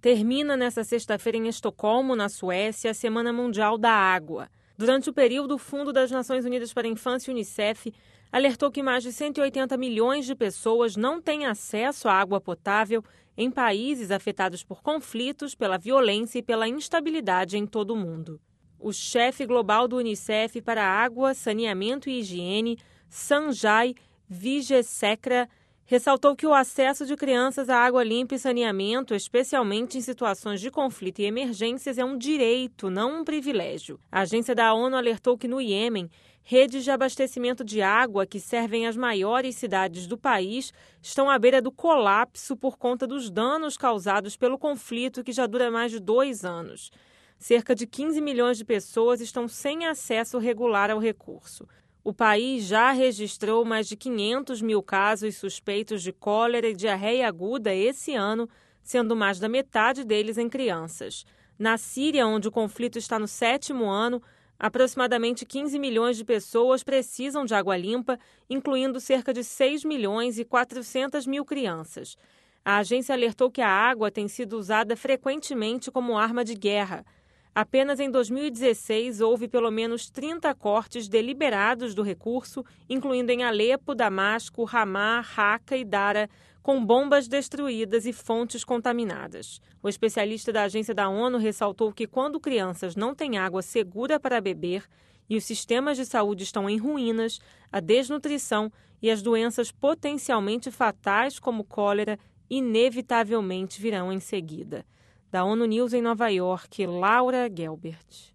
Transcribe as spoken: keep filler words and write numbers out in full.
Termina nesta sexta-feira em Estocolmo, na Suécia, a Semana Mundial da Água. Durante o período, o Fundo das Nações Unidas para a Infância, Unicef, alertou que mais de cento e oitenta milhões de pessoas não têm acesso à água potável em países afetados por conflitos, pela violência e pela instabilidade em todo o mundo. O chefe global do Unicef para Água, Saneamento e Higiene, Sanjay Vijasekara, ressaltou que o acesso de crianças à água limpa e saneamento, especialmente em situações de conflito e emergências, é um direito, não um privilégio. A agência da ONU alertou que no Iêmen, redes de abastecimento de água que servem as maiores cidades do país estão à beira do colapso por conta dos danos causados pelo conflito que já dura mais de dois anos. Cerca de quinze milhões de pessoas estão sem acesso regular ao recurso. O país já registrou mais de quinhentos mil casos suspeitos de cólera e diarreia aguda esse ano, sendo mais da metade deles em crianças. Na Síria, onde o conflito está no sétimo ano, aproximadamente quinze milhões de pessoas precisam de água limpa, incluindo cerca de seis milhões e quatrocentas mil crianças. A agência alertou que a água tem sido usada frequentemente como arma de guerra. Apenas em dois mil e dezesseis houve pelo menos trinta cortes deliberados do recurso, incluindo em Alepo, Damasco, Ramá, Raca e Dara, com bombas destruídas e fontes contaminadas. O especialista da agência da ONU ressaltou que quando crianças não têm água segura para beber e os sistemas de saúde estão em ruínas, a desnutrição e as doenças potencialmente fatais como cólera inevitavelmente virão em seguida. Da ONU News em Nova York, Laura Gelbert.